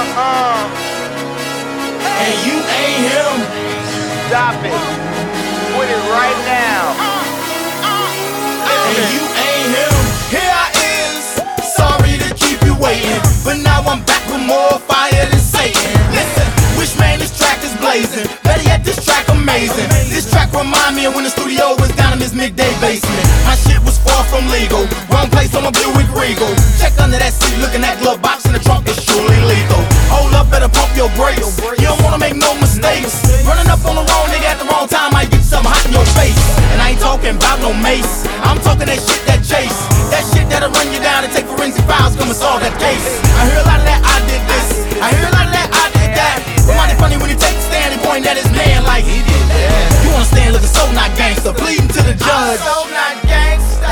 And you ain't him. Stop it. Quit it right now. And you ain't him. Here I is, sorry to keep you waiting, but now I'm back with more fire than Satan. Listen, which man, this track is blazing. Better yet, this track amazing. This track remind me of when the studio was down in this midday basement. My shit was far from legal. Wrong place on my Buick Regal. Check under that seat, looking at glove box in the trunk is surely lethal. Hold up, better pump your brakes. You don't wanna make no mistakes. Running up on the wrong nigga at the wrong time might get something hot in your face. And I ain't talking about no mace. I'm talking that shit that chase. That shit that'll run you down and take forensic files, come and solve that case. I hear a lot of that, I did this. I hear a lot of that, I did that. But mighty funny when he takes a stand and point at his man like he did that. You wanna stand looking so not gangster, pleading to the judge. So not gangsta.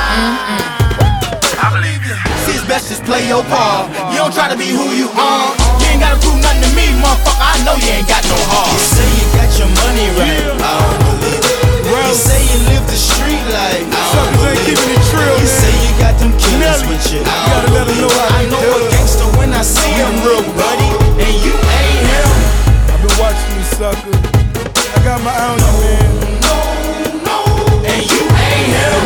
I believe you. See, it's best just play your part. You don't try to be who you are. You ain't gotta prove nothing to me, motherfucker. I know you ain't got no heart. You say you got your money right. I don't believe it. You say you live the street life. Suckers ain't keeping it trill, You man. say you got them killers with you. You gotta let them know how I they know do a it. gangster when I see him, real buddy. And you ain't him. I've been watching you, sucker. I got my eye on you, man. No. And you ain't him.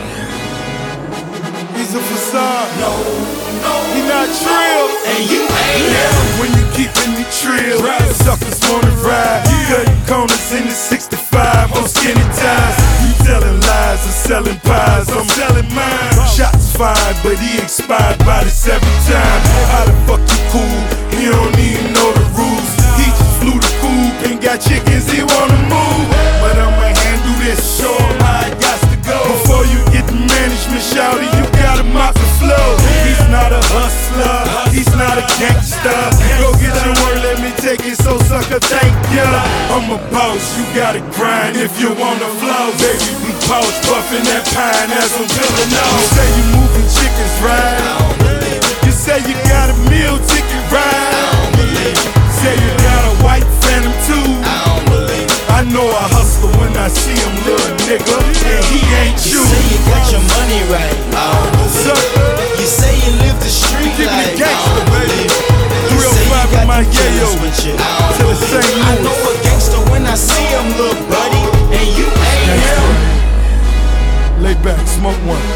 He's a facade. No. He not trill. And you ain't him. When you keepin' me trill, suckers wanna ride. You cutting corners in the 65 on skinny ties. You telling lies and selling pies. I'm selling mine. Shots fired, but he expired by the 7th time. How the fuck you cool? He don't even know the rules. He just flew the coop and got chickens he wanna move. But I'ma handle this, show him how it got to go. Before you get the management, shouty, you gotta mop the flow. He's not a hustler, he's not a gangster. Go get your word, let me take it, so sucker, thank ya. I'm a boss, you gotta grind if you wanna flow. Baby, we pouch buffing that pine as I'm peeling off. You say you moving chickens, right? You say you got a meal ticket, right? Say you got a white phantom too. I know a hustler when I see him, little nigga, and he ain't you. You say you got your money right. You say you live the street Keep life. it gangster, baby. You say you 305 got Mike them killers Yayo. with you. Till the St. I know Louis. a gangster when I see him, little buddy. And you ain't him. Lay back, smoke one.